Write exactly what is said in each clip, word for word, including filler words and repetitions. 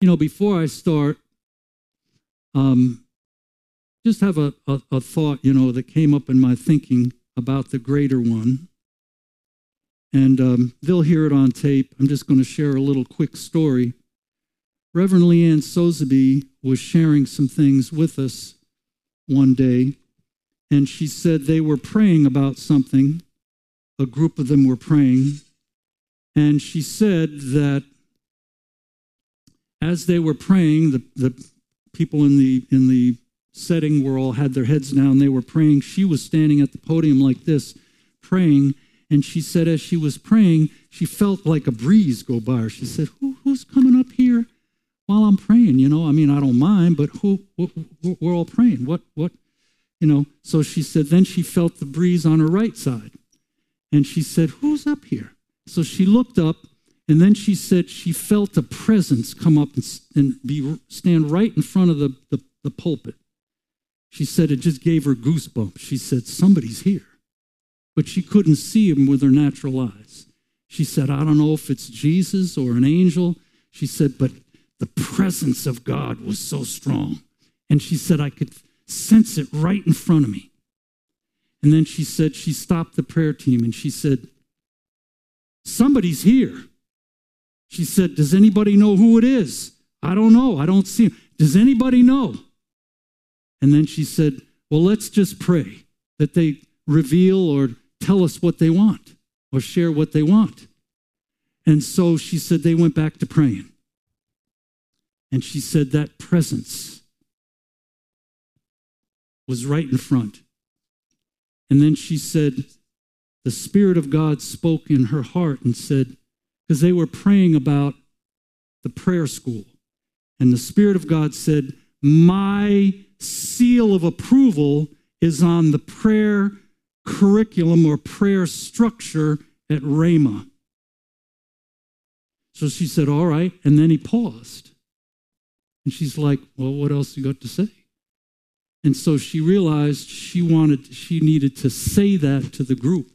You know, before I start, um, just have a, a, a thought, you know, that came up in my thinking about the greater one. And um, they'll hear it on tape. I'm just going to share a little quick story. Reverend Leanne Sotheby was sharing some things with us one day, and she said they were praying about something. A group of them were praying, and she said that as they were praying, the, the people in the in the setting were all had their heads down. They were praying. She was standing at the podium like this, praying. And she said as she was praying, she felt like a breeze go by her. She said, who, who's coming up here while I'm praying? You know, I mean, I don't mind, but who, who, who we're all praying. What, what, you know? So she said, then she felt the breeze on her right side. And she said, who's up here? So she looked up, and then she said she felt a presence come up and, and be stand right in front of the, the, the pulpit. She said it just gave her goosebumps. She said, somebody's here. But she couldn't see him with her natural eyes. She said, I don't know if it's Jesus or an angel. She said, but the presence of God was so strong. And she said, I could sense it right in front of me. And then she said, she stopped the prayer team and she said, somebody's here. She said, does anybody know who it is? I don't know. I don't see him. Does anybody know? And then she said, well, let's just pray that they reveal or tell us what they want or share what they want. And so she said they went back to praying. And she said that presence was right in front. And then she said the Spirit of God spoke in her heart and said, because they were praying about the prayer school. And the Spirit of God said, my seal of approval is on the prayer curriculum or prayer structure at Rhema. So she said, all right. And then he paused. And she's like, well, what else you got to say? And so she realized she wanted, she needed to say that to the group.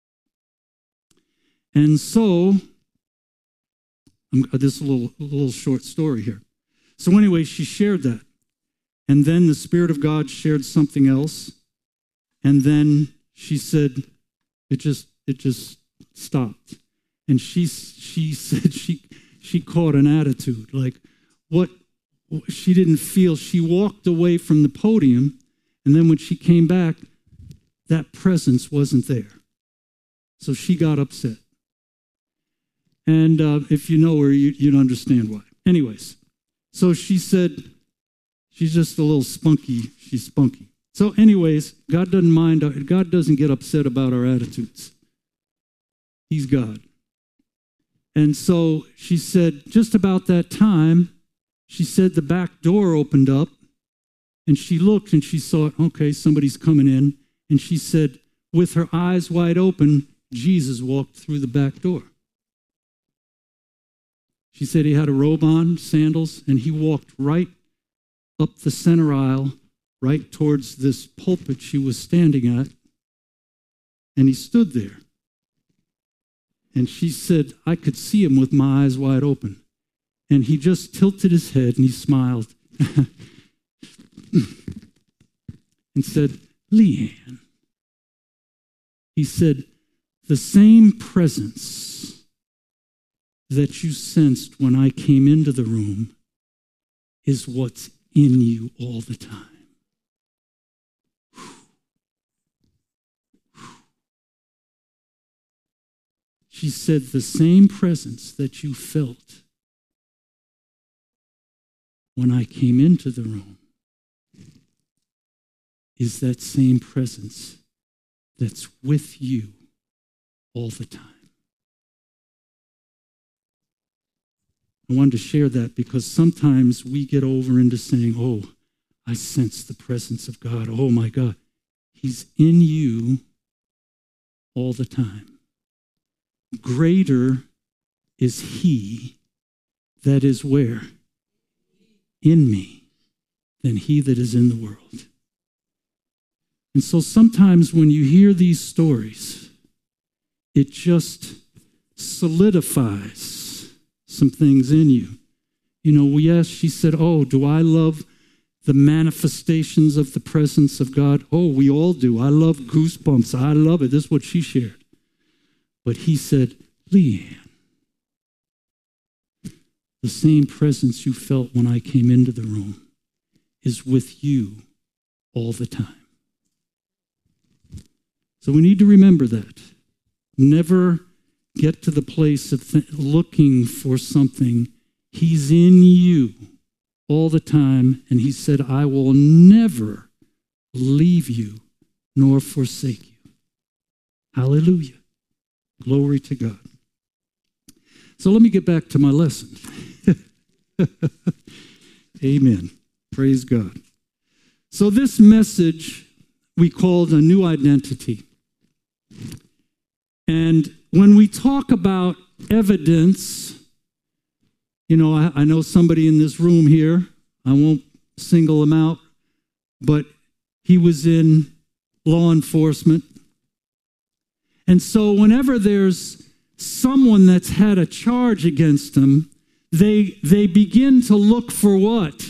And so, I'm, this is a little, a little short story here. So anyway, she shared that. And then the Spirit of God shared something else. And then she said, it just it just stopped. And she she said she she caught an attitude. Like what she didn't feel. She walked away from the podium, and then when she came back, that presence wasn't there. So she got upset. And uh, if you know her, you, you'd understand why. Anyways, so she said, she's just a little spunky. She's spunky. So anyways, God doesn't mind. Our, God doesn't get upset about our attitudes. He's God. And so she said, just about that time, she said the back door opened up, and she looked and she saw, okay, somebody's coming in. And she said, with her eyes wide open, Jesus walked through the back door. She said he had a robe on, sandals, and he walked right up the center aisle, right towards this pulpit she was standing at, and he stood there. And she said, I could see him with my eyes wide open. And he just tilted his head and he smiled and said, Leanne. He said, the same presence that you sensed when I came into the room is what's in you all the time. She said, the same presence that you felt when I came into the room is that same presence that's with you all the time. I wanted to share that because sometimes we get over into saying, oh, I sense the presence of God. Oh, my God. He's in you all the time. Greater is he that is where? In me than he that is in the world. And so sometimes when you hear these stories, it just solidifies some things in you. You know, yes, she said, oh, do I love the manifestations of the presence of God? Oh, we all do. I love goosebumps. I love it. This is what she shared. But he said, Leanne, the same presence you felt when I came into the room is with you all the time. So we need to remember that. Never get to the place of th- looking for something. He's in you all the time, and he said, I will never leave you nor forsake you. Hallelujah. Glory to God. So let me get back to my lesson. Amen. Praise God. So this message we called a new identity. And when we talk about evidence, you know, I, I know somebody in this room here, I won't single him out, but he was in law enforcement. And so whenever there's someone that's had a charge against them, they, they begin to look for what?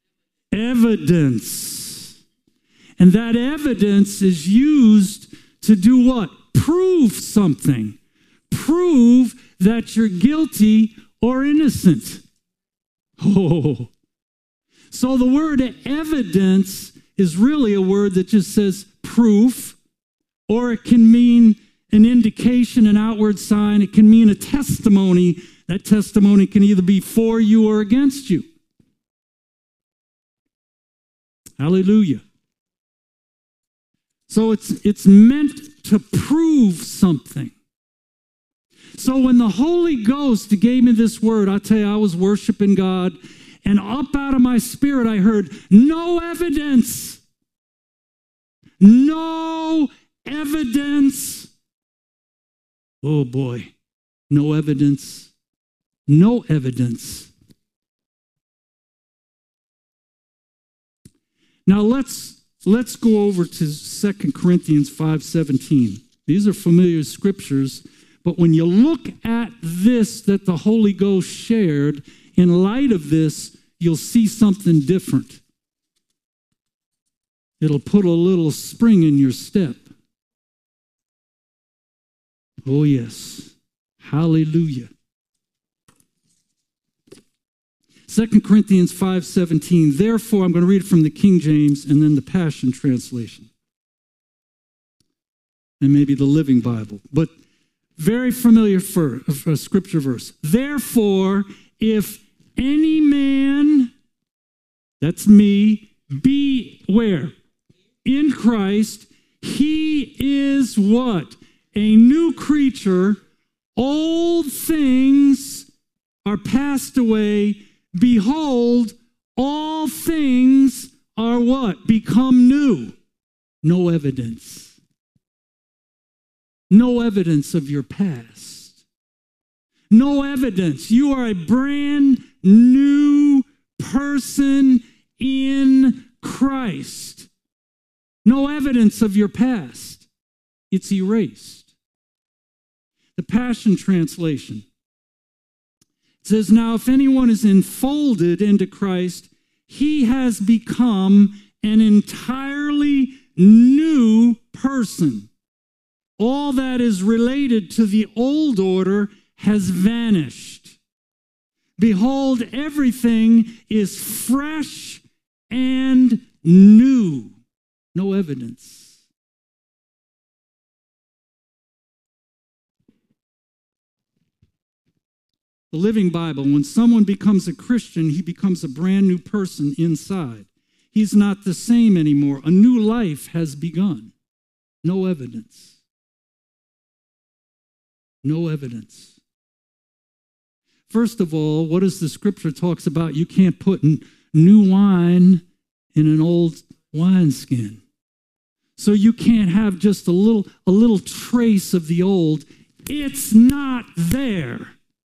Evidence. And that evidence is used to do what? Prove something. Prove that you're guilty or innocent. Oh. So the word evidence is really a word that just says proof, or it can mean an indication, an outward sign. It can mean a testimony. That testimony can either be for you or against you. Hallelujah. So it's, it's meant to prove something. So when the Holy Ghost gave me this word, I tell you, I was worshiping God, and up out of my spirit I heard, no evidence. No evidence. Oh boy, no evidence. No evidence. Now let's let's go over to Second Corinthians five seventeen. These are familiar scriptures, but when you look at this that the Holy Ghost shared, in light of this, you'll see something different. It'll put a little spring in your step. Oh yes. Hallelujah. Second Corinthians five seventeen. Therefore, I'm going to read it from the King James and then the Passion Translation. And maybe the Living Bible. But very familiar for, uh, scripture verse. Therefore, if any man, that's me, be where? In Christ, he is what? A new creature. Old things are passed away. Behold, all things are what? Become new. No evidence. No evidence of your past. No evidence. You are a brand new person in Christ. No evidence of your past. It's erased. The Passion Translation says, now if anyone is enfolded into Christ, he has become an entirely new person. All that is related to the old order has vanished. Behold, everything is fresh and new. No evidence. The Living Bible, when someone becomes a Christian, he becomes a brand new person inside. He's not the same anymore. A new life has begun. No evidence. No evidence. First of all, what does the scripture talks about? You can't put n- new wine in an old wineskin. So you can't have just a little, a little trace of the old. It's not there.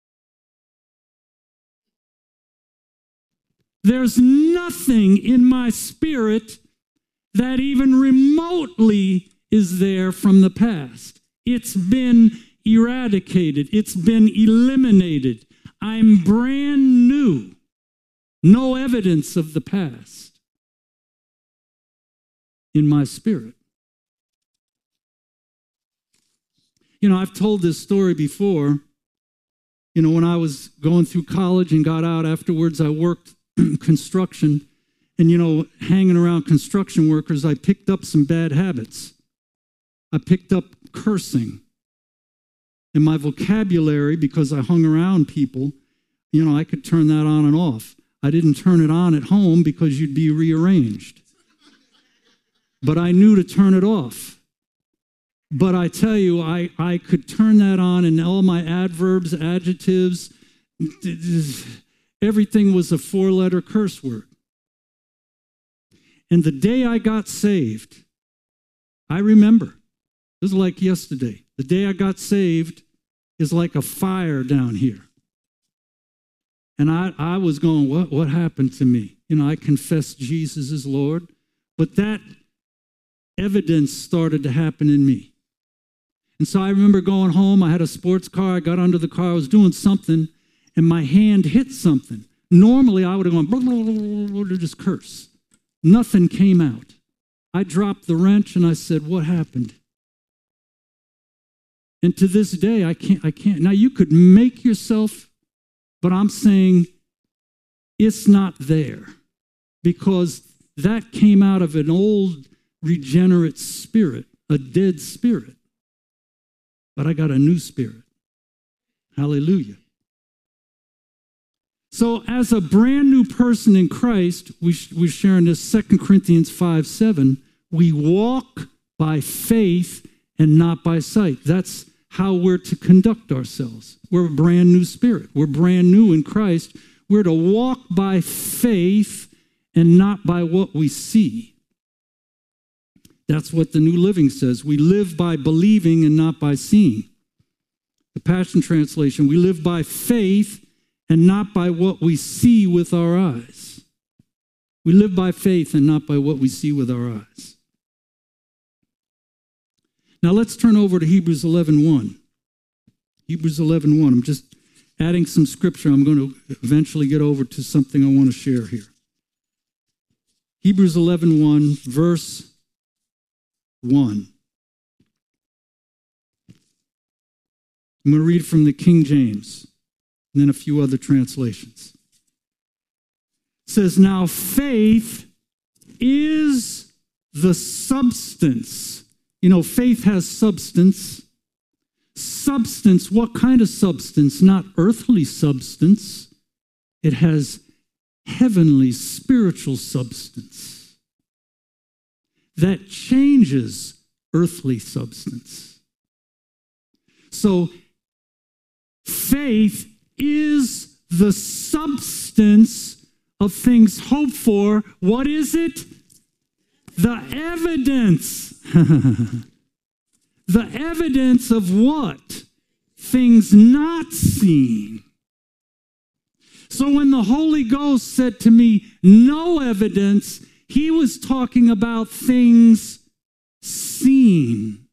There's nothing in my spirit that even remotely is there from the past. It's been eradicated. It's been eliminated. I'm brand new. No evidence of the past in my spirit. You know, I've told this story before. You know, when I was going through college and got out afterwards, I worked construction. And, you know, hanging around construction workers, I picked up some bad habits. I picked up cursing. And my vocabulary, because I hung around people, you know, I could turn that on and off. I didn't turn it on at home because you'd be rearranged. But I knew to turn it off. But I tell you, I, I could turn that on, and all my adverbs, adjectives, everything was a four-letter curse word. And the day I got saved, I remember, it was like yesterday. The day I got saved is like a fire down here. And I, I was going, what, what happened to me? You know, I confessed Jesus as Lord, but that evidence started to happen in me. And so I remember going home. I had a sports car. I got under the car. I was doing something, and my hand hit something. Normally, I would have gone, blah, blah, blah, blah, blah, just curse. Nothing came out. I dropped the wrench, and I said, what happened? And to this day, I can't, I can't. Now, you could make yourself, but I'm saying it's not there because that came out of an old regenerate spirit, a dead spirit. But I got a new spirit. Hallelujah. So as a brand new person in Christ, we, we're sharing this Second Corinthians five seven, we walk by faith and not by sight. That's how we're to conduct ourselves. We're a brand new spirit. We're brand new in Christ. We're to walk by faith and not by what we see. That's what the New Living says. We live by believing and not by seeing. The Passion Translation, we live by faith and not by what we see with our eyes. We live by faith and not by what we see with our eyes. Now let's turn over to Hebrews eleven one. Hebrews eleven one. I'm just adding some scripture. I'm going to eventually get over to something I want to share here. Hebrews eleven one, verse one. I'm going to read from the King James and then a few other translations. It says, now faith is the substance. You know, faith has substance. Substance, what kind of substance? Not earthly substance. It has heavenly, spiritual substance that changes earthly substance. So faith is the substance of things hoped for. What is it? The evidence. The evidence of what? Things not seen. So when the Holy Ghost said to me, no evidence, he was talking about things seen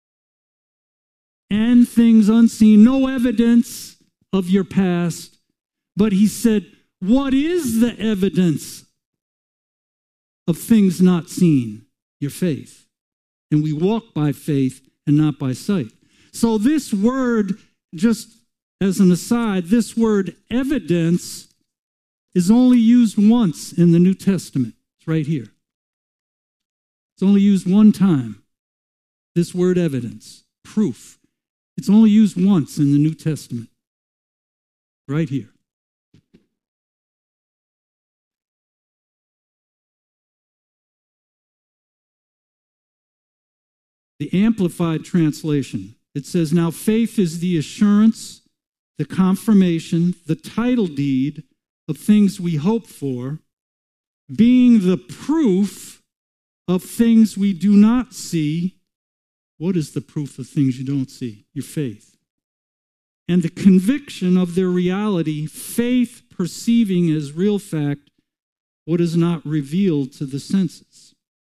and things unseen. No evidence of your past. But he said, what is the evidence of things not seen? Your faith. And we walk by faith and not by sight. So this word, just as an aside, this word evidence is only used once in the New Testament. It's right here. It's only used one time. This word evidence, proof. It's only used once in the New Testament. Right here. The Amplified Translation, it says, now faith is the assurance, the confirmation, the title deed of things we hope for, being the proof of things we do not see. What is the proof of things you don't see? Your faith. And the conviction of their reality, faith perceiving as real fact what is not revealed to the senses.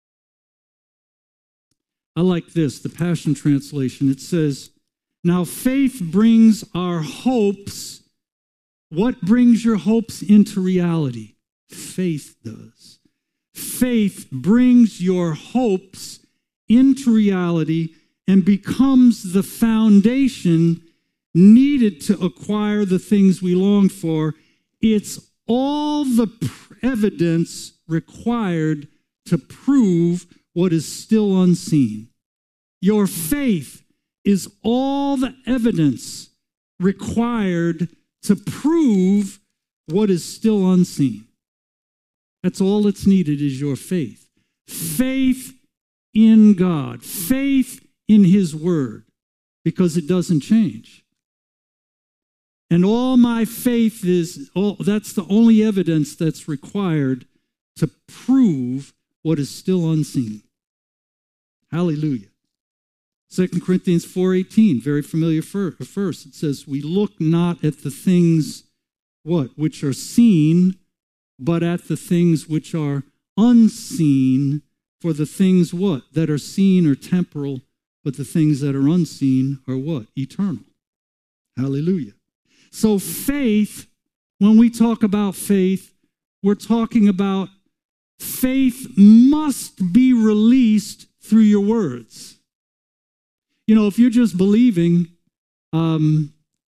I like this, the Passion Translation. It says, now faith brings our hopes. What brings your hopes into reality? faith does. Faith brings your hopes into reality and becomes the foundation needed to acquire the things we long for. It's all the evidence required to prove what is still unseen. Your faith is all the evidence required to prove what is still unseen. That's all that's needed is your faith. Faith in God. Faith in His Word, because it doesn't change. And all my faith is, all, that's the only evidence that's required to prove what is still unseen. Hallelujah. Second Corinthians four eighteen, very familiar verse. It says, we look not at the things, what, which are seen, but at the things which are unseen. For the things, what, that are seen are temporal, but the things that are unseen are what? Eternal. Hallelujah. So faith, when we talk about faith, we're talking about faith must be released through your words. You know, if you're just believing, um,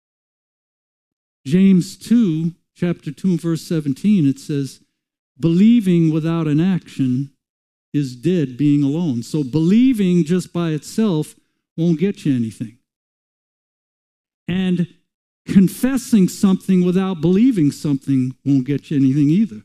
James two, chapter two, verse seventeen, it says, believing without an action is dead being alone. So believing just by itself won't get you anything. And confessing something without believing something won't get you anything either.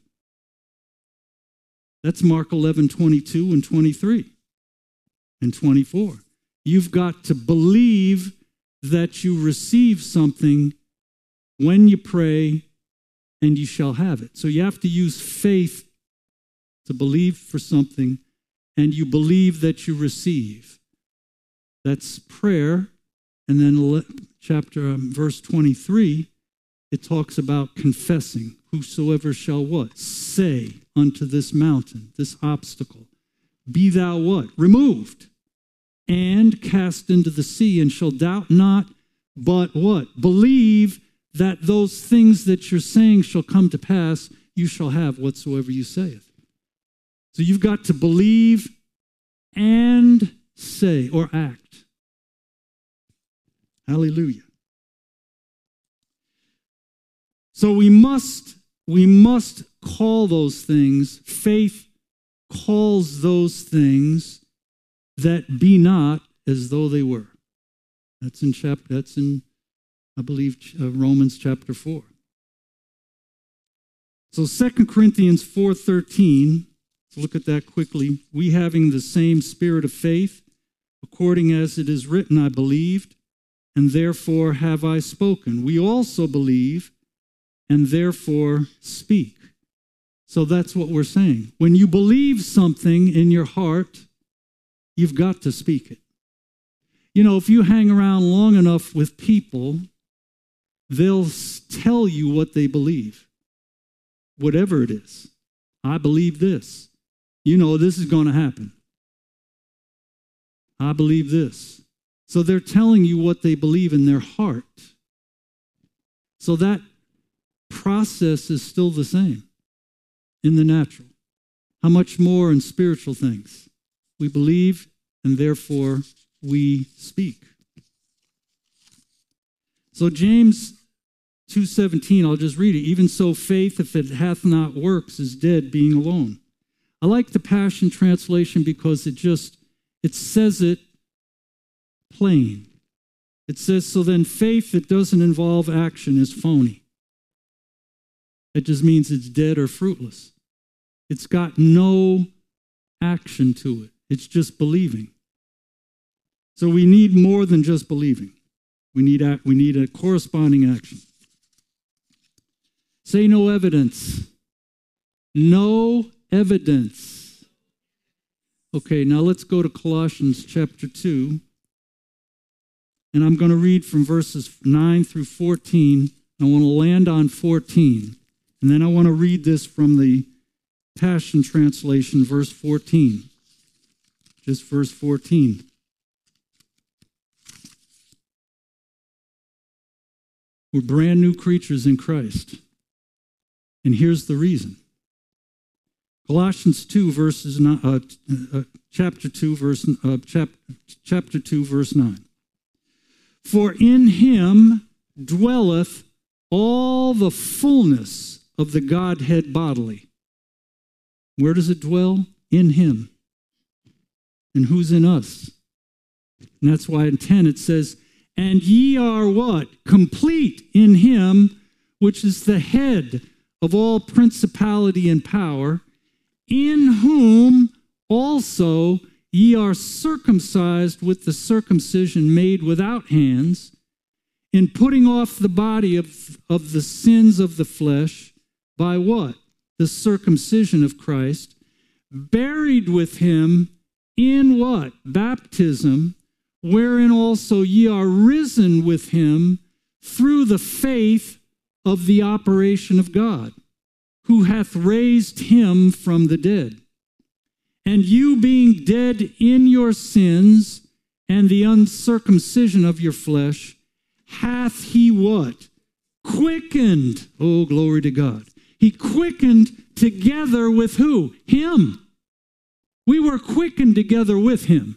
That's Mark eleven, twenty-two and twenty-three and twenty-four. You've got to believe that you receive something when you pray, and you shall have it. So you have to use faith to believe for something, and you believe that you receive. That's prayer. And then chapter um, verse twenty-three, it talks about confessing. Whosoever shall what? Say unto this mountain, this obstacle, be thou what? Removed, and cast into the sea, and shall doubt not, but what? Believe that those things that you're saying shall come to pass, you shall have whatsoever you saith. So you've got to believe and say or act. Hallelujah. So we must, we must call those things, faith calls those things that be not as though they were. That's in chapter, that's in, I believe, uh, Romans chapter four. So Second Corinthians four thirteen, let's look at that quickly. We having the same spirit of faith, according as it is written, I believed, and therefore have I spoken. We also believe, and therefore speak. So that's what we're saying. When you believe something in your heart, you've got to speak it. You know, if you hang around long enough with people, they'll tell you what they believe, whatever it is. I believe this. You know, this is going to happen. I believe this. So they're telling you what they believe in their heart. So that process is still the same in the natural. How much more in spiritual things? We believe, and therefore we speak. So James two seventeen, I'll just read it. Even so, faith, if it hath not works, is dead, being alone. I like the Passion Translation because it just, it says it plain. It says, so then faith that doesn't involve action is phony. It just means it's dead or fruitless. It's got no action to it. It's just believing. So we need more than just believing. We need, a, we need a corresponding action. Say no evidence. No evidence. Okay, now let's go to Colossians chapter two. And I'm going to read from verses nine through fourteen. I want to land on fourteen. And then I want to read this from the Passion Translation, verse fourteen. Just verse fourteen. We're brand new creatures in Christ. And here's the reason. Colossians two, verses nine, uh, uh, chapter two, verse uh, chap, chapter two, verse nine. For in him dwelleth all the fullness of the Godhead bodily. Where does it dwell? In him. And who's in us? And that's why in ten it says, and ye are what? Complete in him, which is the head of all principality and power, in whom also ye are circumcised with the circumcision made without hands, in putting off the body of, of the sins of the flesh, by what? The circumcision of Christ, buried with him in what? Baptism, wherein also ye are risen with him through the faith of the operation of God, who hath raised him from the dead. And you being dead in your sins and the uncircumcision of your flesh, hath he what? Quickened. Oh, glory to God. He quickened together with who? Him. We were quickened together with him.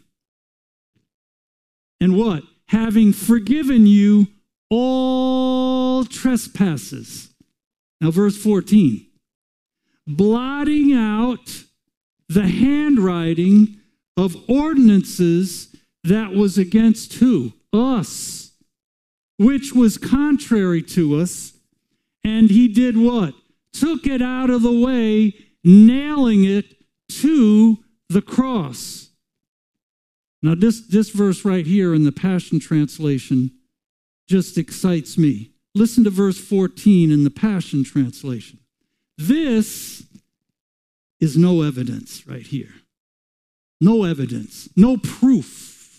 And what? Having forgiven you all trespasses. Now, verse fourteen. Blotting out the handwriting of ordinances that was against who? Us. Which was contrary to us. And he did what? Took it out of the way, nailing it to the cross. Now, this, this verse right here in the Passion Translation just excites me. Listen to verse fourteen in the Passion Translation. This is no evidence right here. No evidence. No proof.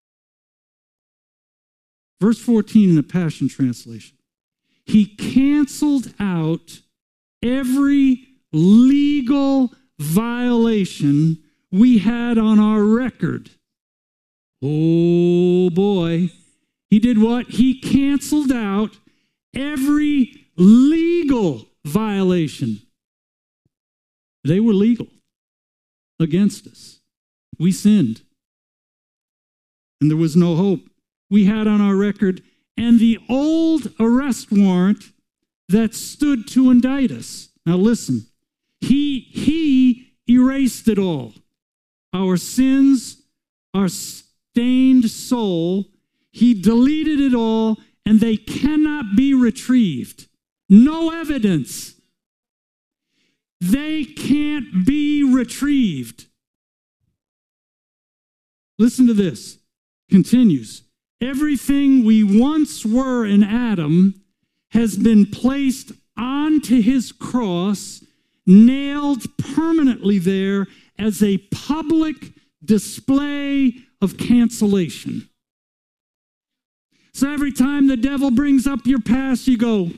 Verse fourteen in the Passion Translation. He canceled out every legal violation we had on our record. Oh boy. He did what? He canceled out every legal violation. They were legal against us. We sinned. And there was no hope. We had on our record, and the old arrest warrant that stood to indict us. Now listen, he, he erased it all. Our sins, our stained soul, he deleted it all, and they cannot be retrieved. No evidence. They can't be retrieved. Listen to this. Continues. Everything we once were in Adam has been placed onto his cross, nailed permanently there as a public display of cancellation. So every time the devil brings up your past, you go,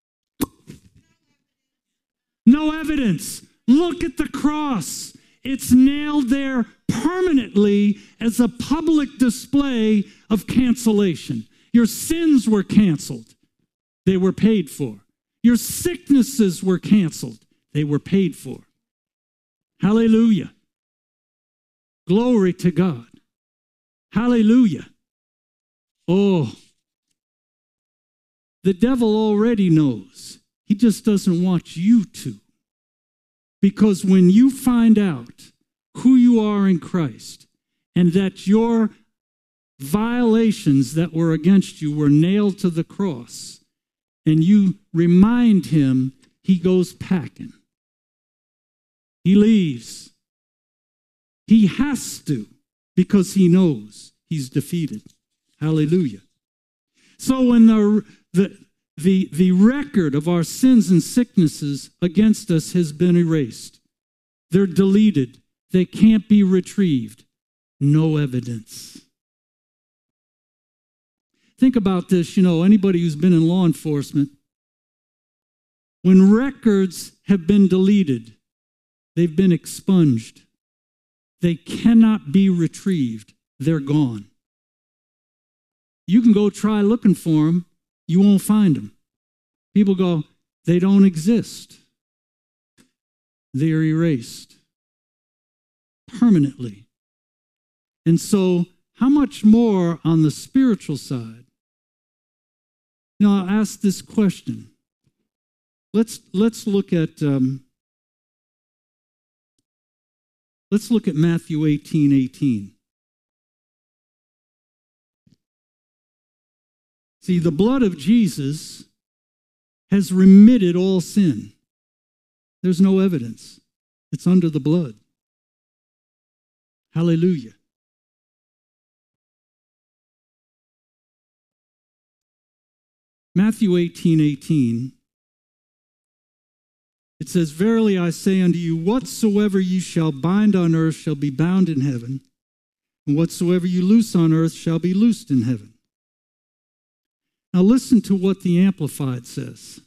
no evidence. Look at the cross. It's nailed there permanently as a public display of cancellation. Your sins were canceled. They were paid for. Your sicknesses were canceled. They were paid for. Hallelujah. Glory to God. Hallelujah. Oh, the devil already knows. He just doesn't want you to. Because when you find out who you are in Christ and that your violations that were against you were nailed to the cross, and you remind him, he goes packing. He leaves. He has to, because he knows he's defeated. Hallelujah. So when the, the, the, the record of our sins and sicknesses against us has been erased, they're deleted. They can't be retrieved. No evidence. Think about this, you know, anybody who's been in law enforcement, when records have been deleted, they've been expunged. They cannot be retrieved. They're gone. You can go try looking for them. You won't find them. People go, they don't exist. they are erased permanently. And so, how much more on the spiritual side? You know, I'll ask this question. Let's let's look at um, let's look at Matthew eighteen eighteen. See, the blood of Jesus has remitted all sin. There's no evidence. It's under the blood. Hallelujah. Matthew eighteen eighteen. It says, "Verily I say unto you, whatsoever you shall bind on earth shall be bound in heaven, and whatsoever you loose on earth shall be loosed in heaven." Now listen to what the Amplified says.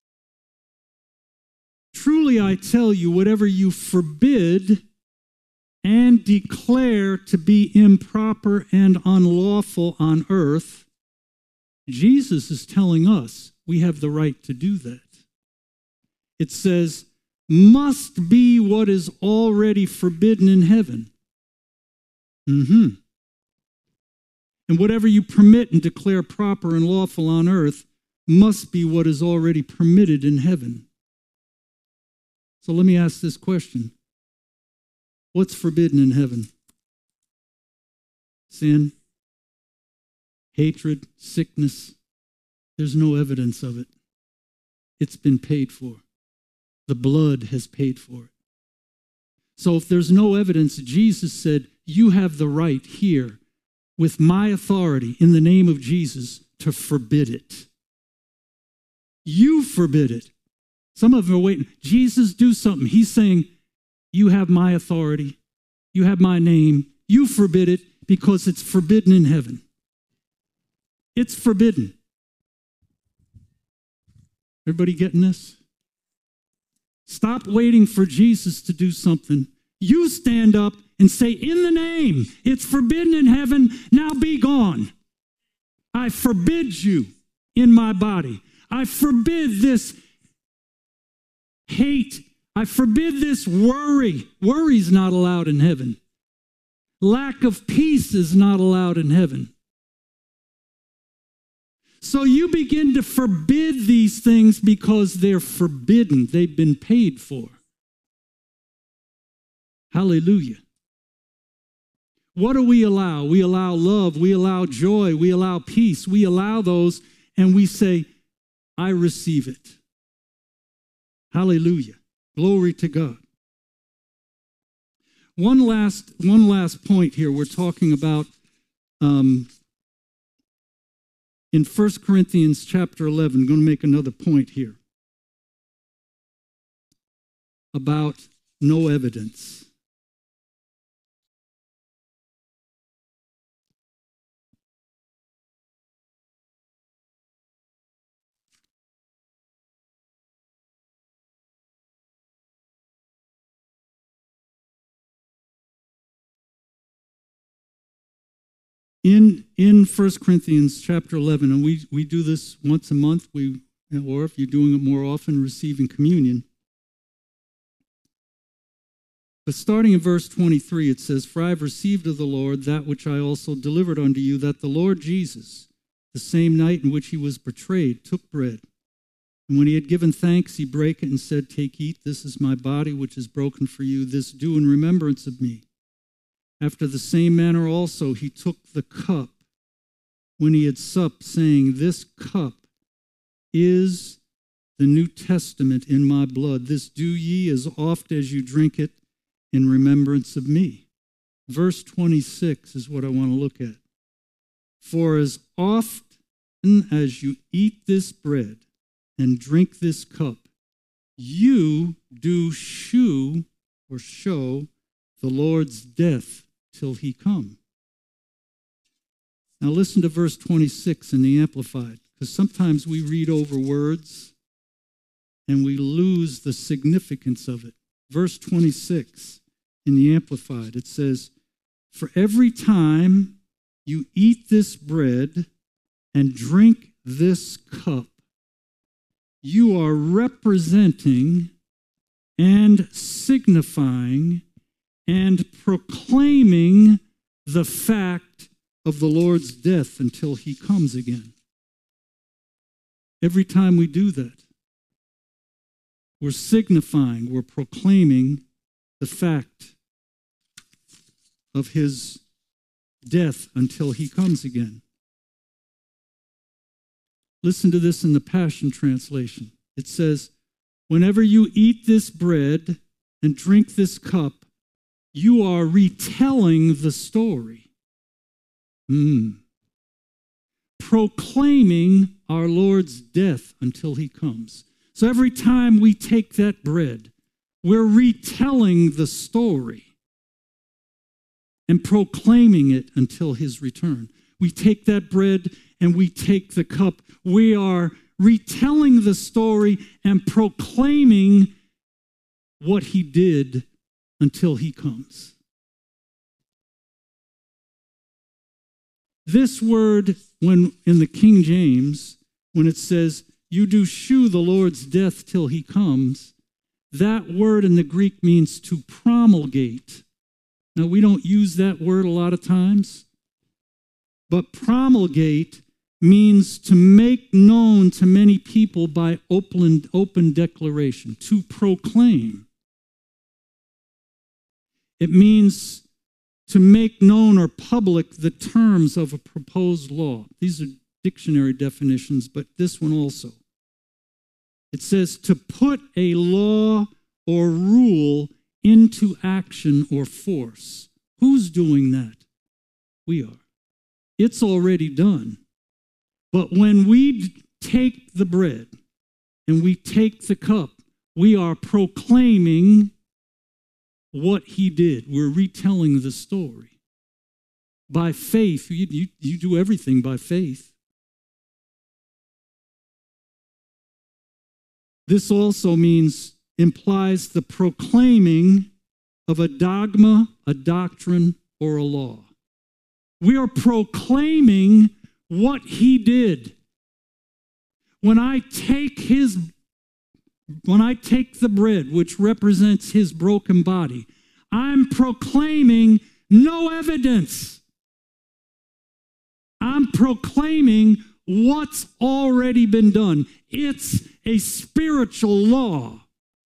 "Truly I tell you, whatever you forbid and declare to be improper and unlawful on earth," Jesus is telling us we have the right to do that. It says, "must be what is already forbidden in heaven." Mm-hmm. "And whatever you permit and declare proper and lawful on earth must be what is already permitted in heaven." So let me ask this question. What's forbidden in heaven? Sin, hatred, sickness. There's no evidence of it. It's been paid for. The blood has paid for it. So if there's no evidence, Jesus said, you have the right here with my authority in the name of Jesus to forbid it. You forbid it. Some of them are waiting. Jesus, do something. He's saying, you have my authority. You have my name. You forbid it because it's forbidden in heaven. It's forbidden. Everybody getting this? Stop waiting for Jesus to do something. You stand up and say, in the name, it's forbidden in heaven, now be gone. I forbid you in my body. I forbid this hate. I forbid this worry. Worry's not allowed in heaven. Lack of peace is not allowed in heaven. So you begin to forbid these things because they're forbidden. They've been paid for. Hallelujah. What do we allow? We allow love. We allow joy. We allow peace. We allow those and we say, I receive it. Hallelujah. Glory to God. One last, one last point here. We're talking about um, in First Corinthians chapter eleven. I'm going to make another point here about no evidence. In in First Corinthians chapter eleven, and we, we do this once a month, we or if you're doing it more often, receiving communion. But starting in verse twenty-three, it says, "For I have received of the Lord that which I also delivered unto you, that the Lord Jesus, the same night in which he was betrayed, took bread. And when he had given thanks, he brake it and said, Take, eat, this is my body, which is broken for you. This do in remembrance of me. After the same manner also he took the cup when he had supped, saying, This cup is the New Testament in my blood. This do ye as oft as you drink it in remembrance of me." Verse twenty-six is what I want to look at. "For as often as you eat this bread and drink this cup, you do shew or show the Lord's death till he come." Now listen to verse twenty-six in the Amplified, because sometimes we read over words and we lose the significance of it. Verse twenty-six in the Amplified, it says, "For every time you eat this bread and drink this cup, you are representing and signifying and proclaiming the fact of the Lord's death until he comes again. Every time we do that, we're signifying, we're proclaiming the fact of his death until he comes again. Listen to this in the Passion Translation. It says, "Whenever you eat this bread and drink this cup, you are retelling the story. Mm. Proclaiming our Lord's death until he comes." So every time we take that bread, we're retelling the story and proclaiming it until his return. We take that bread and we take the cup. We are retelling the story and proclaiming what he did until he comes. This word, when in the King James, when it says, "You do shew the Lord's death till he comes," that word in the Greek means to promulgate. Now, we don't use that word a lot of times, but promulgate means to make known to many people by open, open declaration, to proclaim. It means to make known or public the terms of a proposed law. These are dictionary definitions, but this one also. It says to put a law or rule into action or force. Who's doing that? We are. It's already done. But when we take the bread and we take the cup, we are proclaiming what he did. We're retelling the story. By faith, you, you, you do everything by faith. This also means, implies the proclaiming of a dogma, a doctrine, or a law. We are proclaiming what he did. When I take his, when I take the bread, which represents his broken body, I'm proclaiming no evidence. I'm proclaiming what's already been done. It's a spiritual law.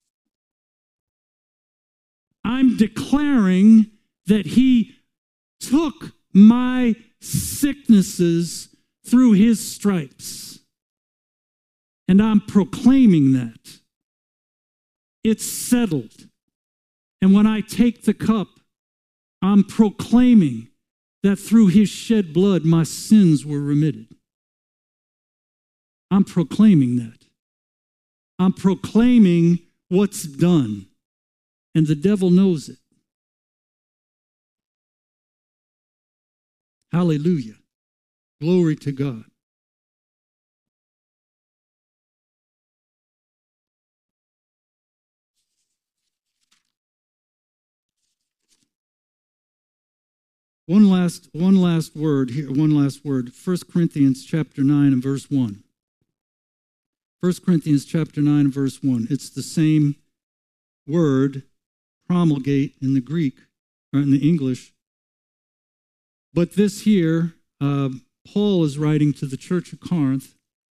I'm declaring that he took my sicknesses through his stripes. And I'm proclaiming that. It's settled. And when I take the cup, I'm proclaiming that through his shed blood, my sins were remitted. I'm proclaiming that. I'm proclaiming what's done. And the devil knows it. Hallelujah. Glory to God. One last, one last word here, one last word. First Corinthians chapter nine and verse one. First Corinthians chapter nine and verse one. It's the same word, promulgate in the Greek, or in the English. But this here, uh, Paul is writing to the church of Corinth.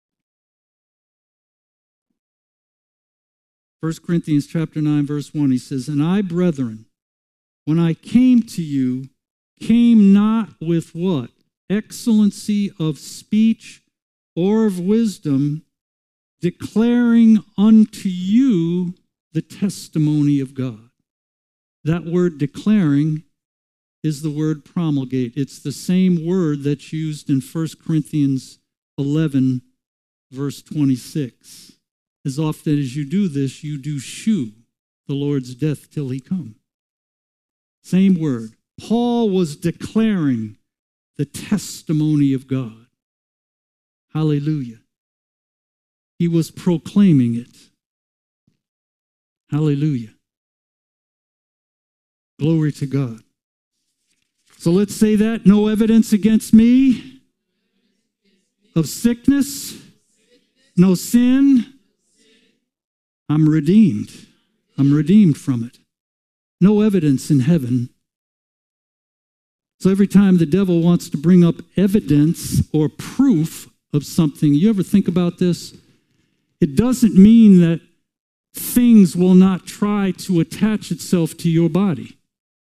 First Corinthians chapter nine, verse one, he says, "And I, brethren, when I came to you, came not with" what? "Excellency of speech or of wisdom, declaring unto you the testimony of God." That word declaring is the word promulgate. It's the same word that's used in First Corinthians eleven, verse twenty-six. As often as you do this, you do shew the Lord's death till he come. Same word. Paul was declaring the testimony of God. Hallelujah. He was proclaiming it. Hallelujah. Glory to God. So let's say that. No evidence against me of sickness, no sin. I'm redeemed. I'm redeemed from it. No evidence in heaven. So every time the devil wants to bring up evidence or proof of something, you ever think about this? It doesn't mean that things will not try to attach itself to your body.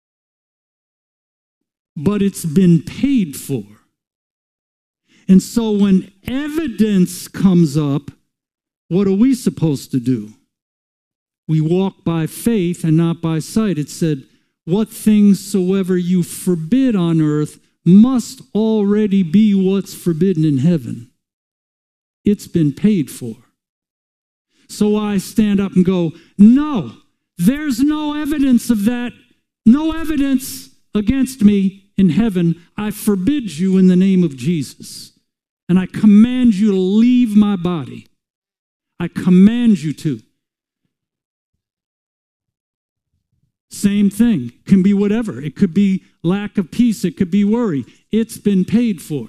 But it's been paid for. And so when evidence comes up, what are we supposed to do? We walk by faith and not by sight. It said, what things soever you forbid on earth must already be what's forbidden in heaven. It's been paid for. So I stand up and go, no, there's no evidence of that. No evidence against me in heaven. I forbid you in the name of Jesus. And I command you to leave my body. I command you to. Same thing. Can be whatever. It could be lack of peace. It could be worry. It's been paid for.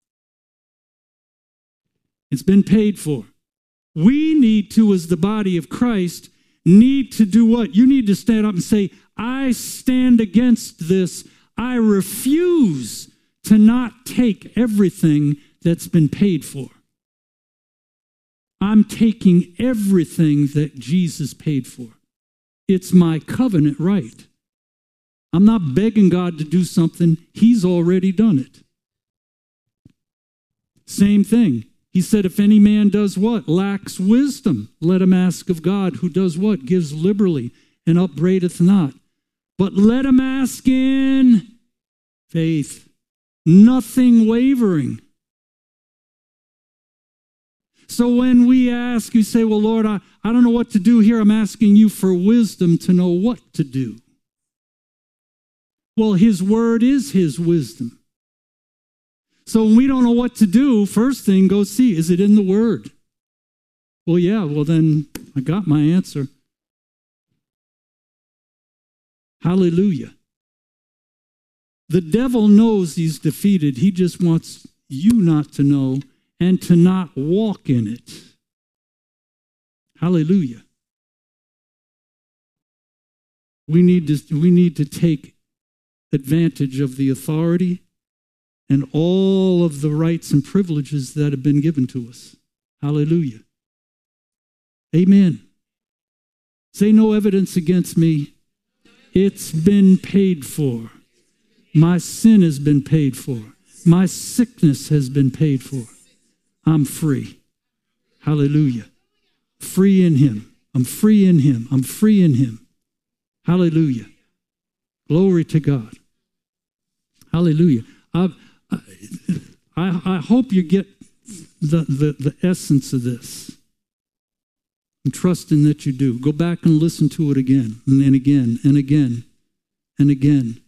It's been paid for. We need to, as the body of Christ, need to do what? You need to stand up and say, I stand against this. I refuse to not take everything that's been paid for. I'm taking everything that Jesus paid for. It's my covenant right. I'm not begging God to do something. He's already done it. Same thing. He said, if any man does what? Lacks wisdom, let him ask of God, who does what? Gives liberally and upbraideth not. But let him ask in faith, nothing wavering. So when we ask, you say, well, Lord, I, I don't know what to do here. I'm asking you for wisdom to know what to do. Well, his word is his wisdom. So when we don't know what to do, first thing, go see, is it in the word? Well, yeah, well then I got my answer. Hallelujah. The devil knows he's defeated. He just wants you not to know and to not walk in it. Hallelujah. We need to, we need to take advantage of the authority and all of the rights and privileges that have been given to us. Hallelujah. Amen. Say no evidence against me. It's been paid for. My sin has been paid for. My sickness has been paid for. I'm free. Hallelujah. Free in him. I'm free in him. I'm free in him. Hallelujah. Glory to God. Hallelujah. I've, I, I hope you get the, the, the essence of this. I'm trusting that you do. Go back and listen to it again and then again and again and again.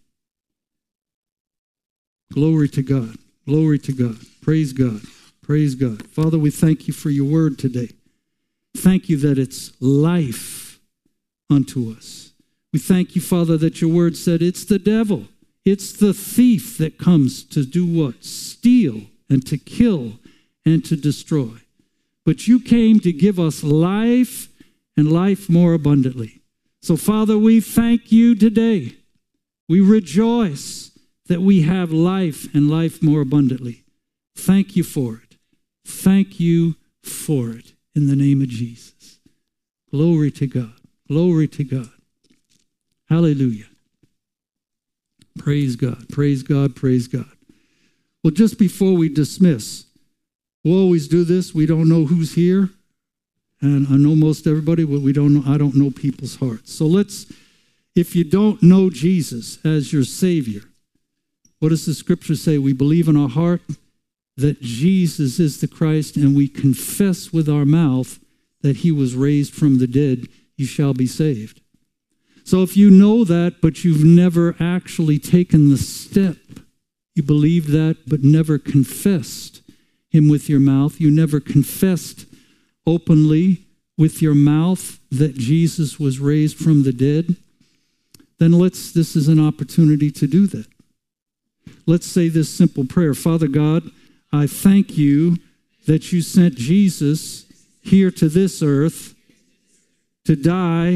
Glory to God. Glory to God. Praise God. Praise God. Father, we thank you for your word today. Thank you that it's life unto us. We thank you, Father, that your word said it's the devil. It's the thief that comes to do what? Steal and to kill and to destroy. But you came to give us life and life more abundantly. So, Father, we thank you today. We rejoice that we have life and life more abundantly. Thank you for it. Thank you for it in the name of Jesus. Glory to God. Glory to God. Hallelujah. Praise God. Praise God. Praise God. Well, just before we dismiss, we'll always do this. We don't know who's here. And I know most everybody, but we don't know, I don't know people's hearts. So let's, if you don't know Jesus as your Savior, what does the scripture say? We believe in our heart that Jesus is the Christ, and we confess with our mouth that he was raised from the dead, you shall be saved. So if you know that, but you've never actually taken the step, you believe that, but never confessed him with your mouth, you never confessed openly with your mouth that Jesus was raised from the dead, then let's, this is an opportunity to do that. Let's say this simple prayer. Father God, I thank you that you sent Jesus here to this earth to die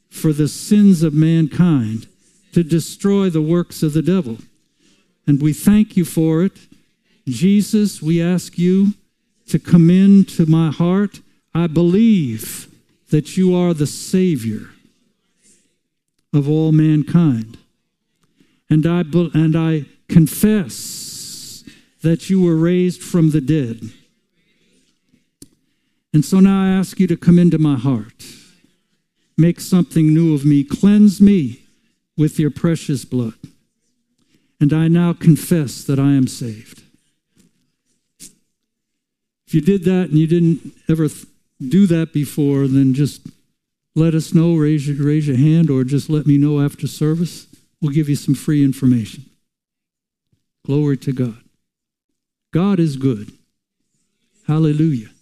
for the sins of mankind, to destroy the works of the devil. And we thank you for it. Jesus, we ask you to come into my heart. I believe that you are the Savior of all mankind. And I, and I confess that you were raised from the dead. And so now I ask you to come into my heart. Make something new of me. Cleanse me with your precious blood. And I now confess that I am saved. If you did that and you didn't ever th- do that before, then just let us know, raise your, raise your hand, or just let me know after service. We'll give you some free information. Glory to God. God is good. Hallelujah.